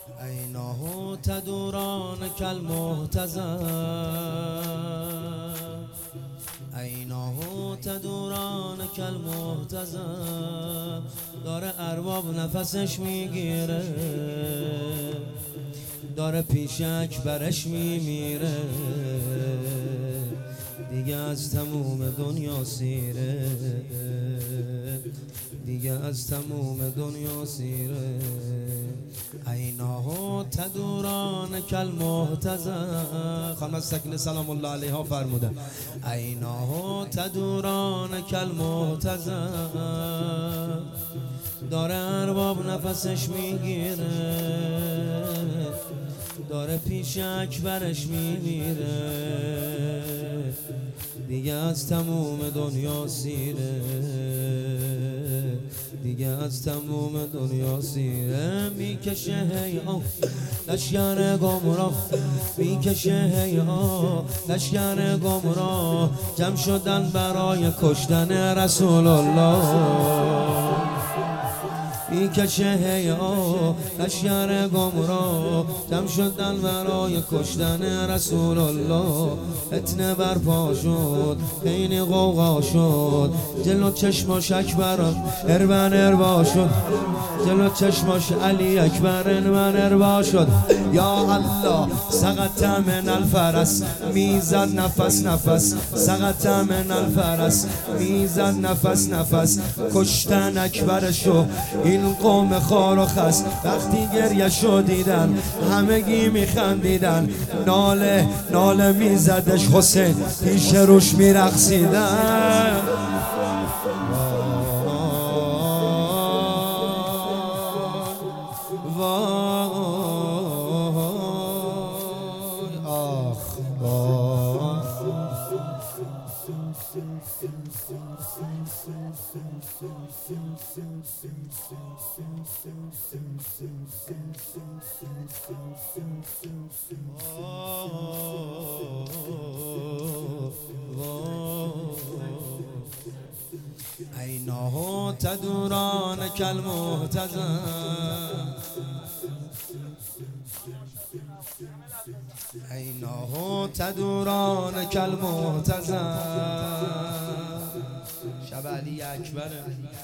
عیناه تدوران کالمهتزر، عیناه تدوران کالمهتزر. داره ارباب نفسش میگیره، داره پیش اکبرش میمیره، دیگه از تموم دنیا سیره، دیگه از تموم دنیا سیره. عیناه تدوران کالمهتزر. خانم سکینه سلام الله علیها فرموده عیناه تدوران کالمهتزر. داره ارباب نفسش میگیره، داره پیش اکبرش میمیره، دیگه از تموم دنیا سیره، دیگه از تموم دنیا سیره. میکشه هی آه لشگر گمراه، میکشه هی آه لشگر گمراه. جمع شدن برای کشتن رسول الله، میکشه هی آه لشگر گمراه. جمع شدن برای کشتن رسول الله. فتنه برپا شد، خیلی غوغا شد، جلو چشماش اکبر اربن اربا شد، جلو چشماش علی اکبر اربن اربا شد. یا الله سقط من الفرس، میزد نفس نفس، سقط من الفرس، میزد نفس نفس. کشتن اکبرشو این قوم خار و خس، وقتی گریه شو دیدن همگی میخندیدن. ناله ناله میزدش حسین، پیش روش میرقصیدن. عیناه تدوران کالمهتزر، عیناه تدوران کالمهتزر. شب علی اکبره،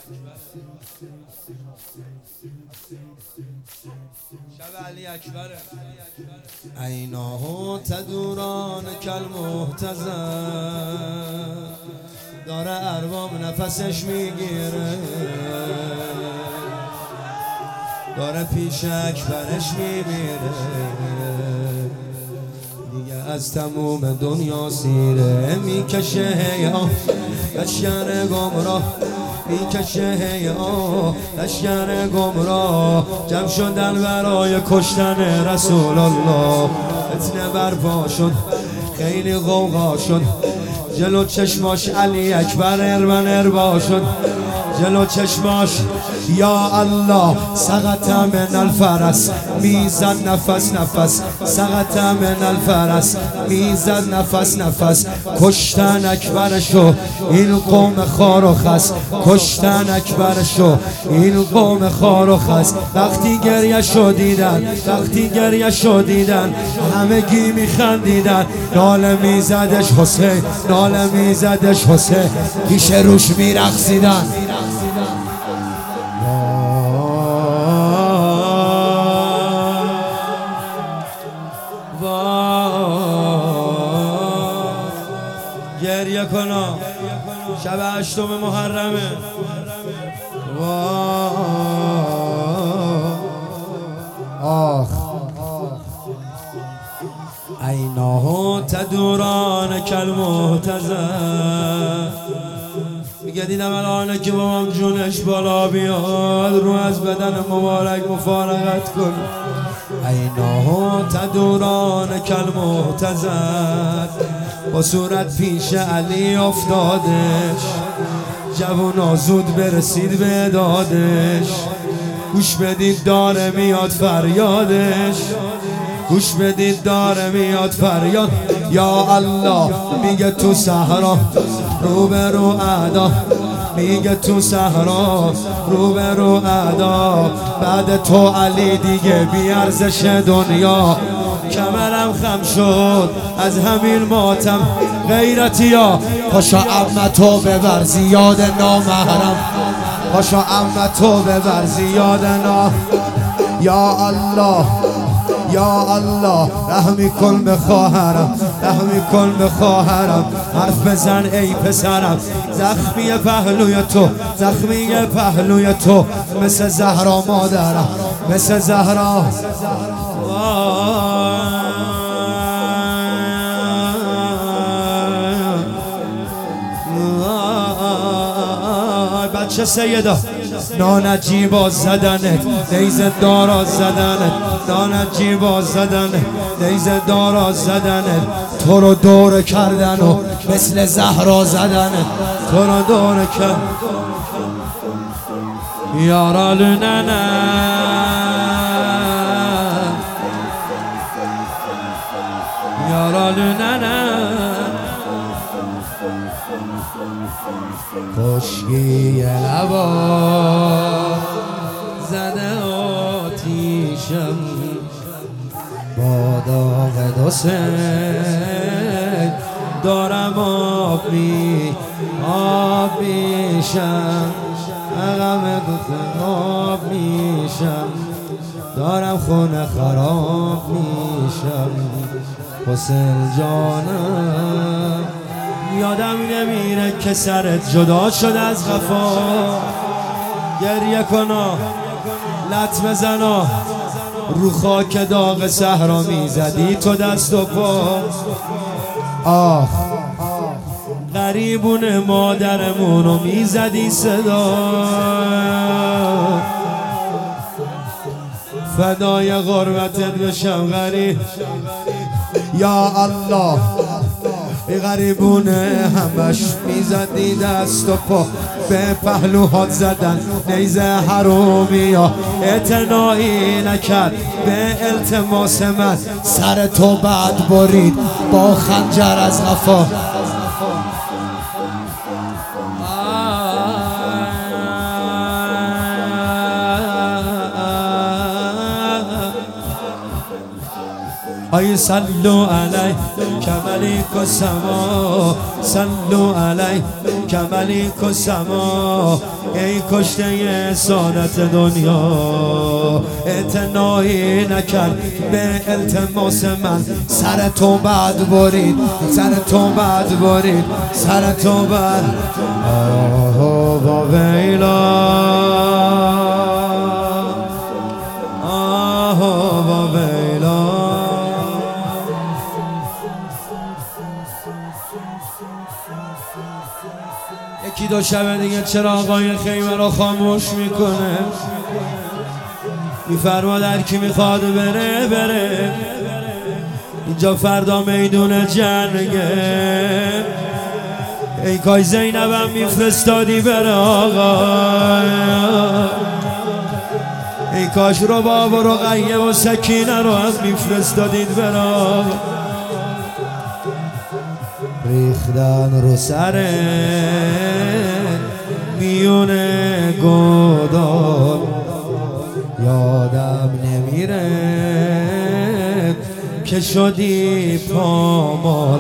شب علی اکبره. عیناه تدوران کالمهتزر. داره ارباب نفسش میگیره، داره پیش اکبرش میمیره، دیگه از تموم دنیا سیره. میکشه هی آه لشگر گمراه، میکشه هی آه لشگر گمراه. جمع شدن برای کشتن رسول الله. فتنه برپا شد، خیلی غوغا شد، جلو چشماش علی اکبر اربن اربا شد، جلو چشماش یا الله سقط من الفرس، میزد نفس نفس، سقط من الفرس، میزد نفس نفس. کشتن اکبرشو این قوم خار و خس، کشتن اکبرشو این قوم خار و خس. وقتی گریه شو دیدن، وقتی گریه شو دیدن همگی میخندیدن. ناله میزدش حسین، ناله میزدش حسین، پیش روش میرقصیدن. گریه کنا شب 8 محرمه. آخ عیناه تدوران کالمهتزر. میگه دیدم الان که با من جونش بالا بیاد، رو از بدن مبارک مفارقت کن. عیناه تدوران کالمهتزر. با صورت پیش علی افتادش، جوونا زود برسید به دادش. گوش بدید داره میاد فریادش، گوش بدید داره میاد فریاد. یا الله میگه تو صحرا روبرو اعدا میگه تو صحرا روبرو ادا، بعد تو علی دیگه بی ارزش دنیا. کمرم خم شد از همین ماتم، غیرتیا پاشا عمتو ببر زیاد نامحرم، پاشا عمتو ببر زیاد یا الله یا الله، رحمی کن به خواهرم، رحمی کن به خواهرم، حرف بزن ای پسرم. زخمی پهلوی تو، زخمی پهلوی تو، مثل زهرا مادرم، مثل زهرا. بچه سیدا نانجیبا زدنت، نیزه دارا زدنت، نانجیبا زدنت، نیزه دارا زدنت، تو رو دور کردن و مثل زهرا زدنت، تو رو دور کرد. یارا لننه یارا لننه خشکی لبا زده آتیشم، با داغ دو سه دارم آب میشم، غم دو آب میشم، دارم خونه خراب میشم. حسین جانم یادم نمیره که سرت جدا شد از قفا، گریه کنا لط بزنا، رو خاک داغ صحرا میزدی تو دست و پا. آخ غریبون مادرمونو میزدی صدا، فدای غربتت بشم غریب. یا الله غریبونه همش میزدی دست و پا، به پهلوهات زدن نیزه حرومیا، اعتنایی نکرد به التماس من، سر تو بعد برید با خنجر از قفا. ای صلو علی کملیک و سما، صلو علی کملیک و سما، ای کشته سعادت دنیا، اعتنایی نکرد به التماس من، سر تو بعد برید، سر تو بعد برید، سر تو بعد. آه با ویلا، آه با ویلا. یکی دو شب دیگه چراغای خیمه رو خاموش میکنه، میفرماد هر کی میخواد بره بره، اینجا فردا میدون جنگه. ای کاش زینبم میفرستادی بره آقا، ای کاش رباب و رقیه و سکینه رو هم میفرستادید بره آقا. ریختن رو سر میونه گودار، یادم نمیره که شدی پامال،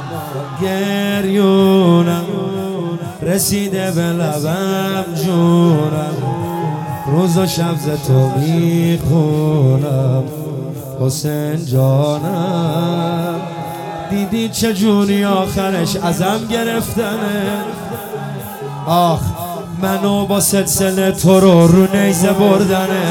گریونم رسیده به لبم جونم، روز و شب ز تو میخونم. حسین جانم دیدی چجوری آخرش ازم گرفتنه، آخ منو با سلسله تو رو نیزه بردنه.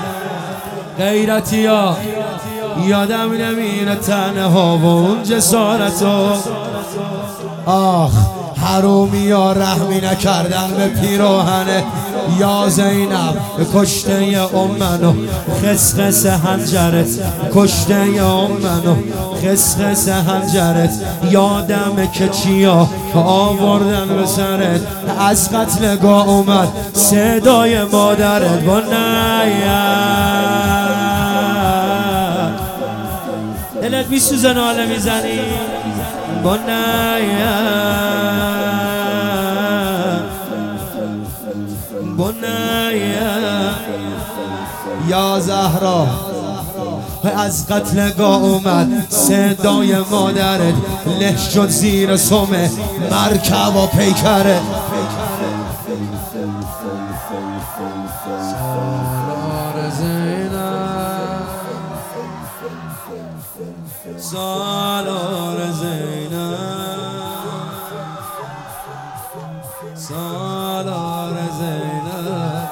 غیرتیا یادم نمیره تنها و اون جسارتو، آخ حرومیا رحمی نکردن به پیراهنه. یا زینب کشته ام منو خسخس هنجرت، کشته ام منو خسخس هنجرت، یادمه که چیا آوردن به سرت، از قتلگاه اومد صدای مادرت با دلت میسوزه ناله میزنی با یا زهرا از قتلگاه اومد صدای مادرت لش شد زیر سم مرکب و پیکره سالار زینب سالار زینب سالار زینب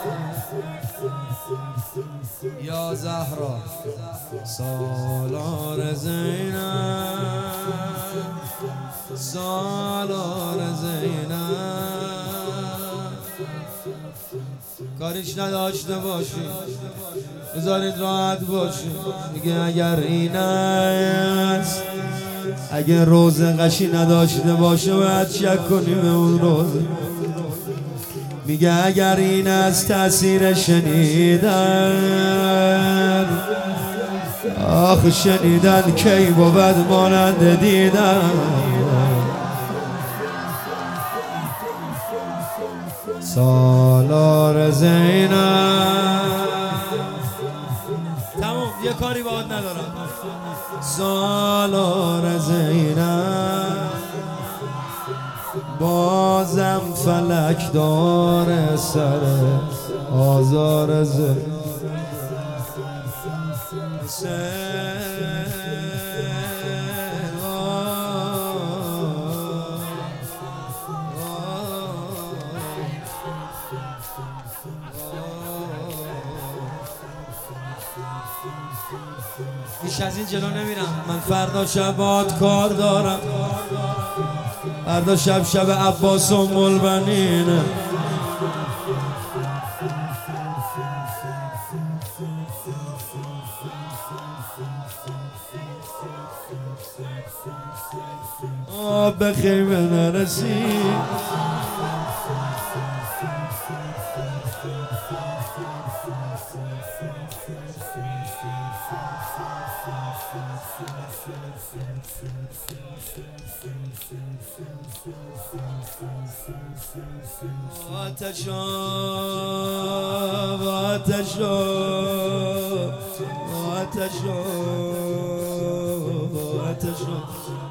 یا زهرا سالار زینب سالار زینب کاریش نداشته باشی بذارید راحت باشی میگه اگر این است اگه روز قشی نداشته باشه باید شک کنی به اون روزه میگه اگر این از تأثیر شنیدن آخ شنیدن کی بود مانند دیدن سالار زینب تمام یه کاری باید ندارم سالار زینب بازم فلک داره سر آزار زینب بیش از این جلو نمیرم من فردا شبات کار دارم فردا شب عباس ام البنینه به خیمه نرسی آتشا آتشا آتشا آتشا